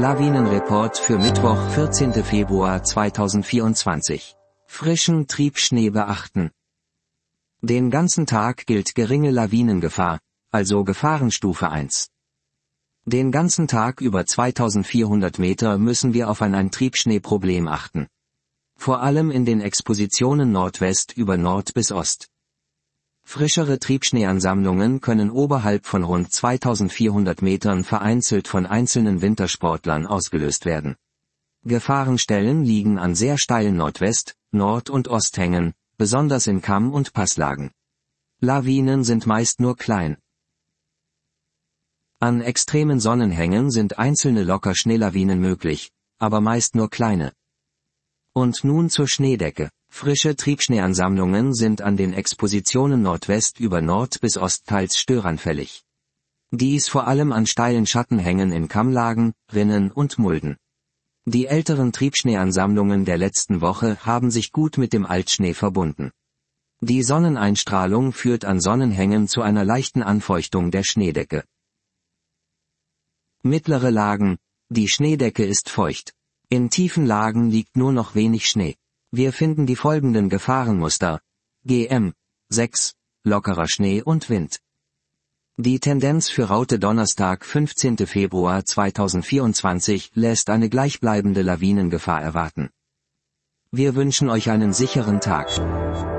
Lawinenreport für Mittwoch, 14. Februar 2024. Frischen Triebschnee beachten. Den ganzen Tag gilt geringe Lawinengefahr, also Gefahrenstufe 1. Den ganzen Tag über 2400 Meter müssen wir auf ein Triebschneeproblem achten. Vor allem in den Expositionen Nordwest über Nord bis Ost. Frischere Triebschneeansammlungen können oberhalb von rund 2400 Metern vereinzelt von einzelnen Wintersportlern ausgelöst werden. Gefahrenstellen liegen an sehr steilen Nordwest-, Nord- und Osthängen, besonders in Kamm- und Passlagen. Lawinen sind meist nur klein. An extremen Sonnenhängen sind einzelne locker Schneelawinen möglich, aber meist nur kleine. Und nun zur Schneedecke. Frische Triebschneeansammlungen sind an den Expositionen Nordwest über Nord bis Ost teils störanfällig. Dies vor allem an steilen Schattenhängen in Kammlagen, Rinnen und Mulden. Die älteren Triebschneeansammlungen der letzten Woche haben sich gut mit dem Altschnee verbunden. Die Sonneneinstrahlung führt an Sonnenhängen zu einer leichten Anfeuchtung der Schneedecke. Mittlere Lagen, die Schneedecke ist feucht. In tiefen Lagen liegt nur noch wenig Schnee. Wir finden die folgenden Gefahrenmuster. GM 6, lockerer Schnee und Wind. Die Tendenz für Raute Donnerstag, 15. Februar 2024 lässt eine gleichbleibende Lawinengefahr erwarten. Wir wünschen euch einen sicheren Tag.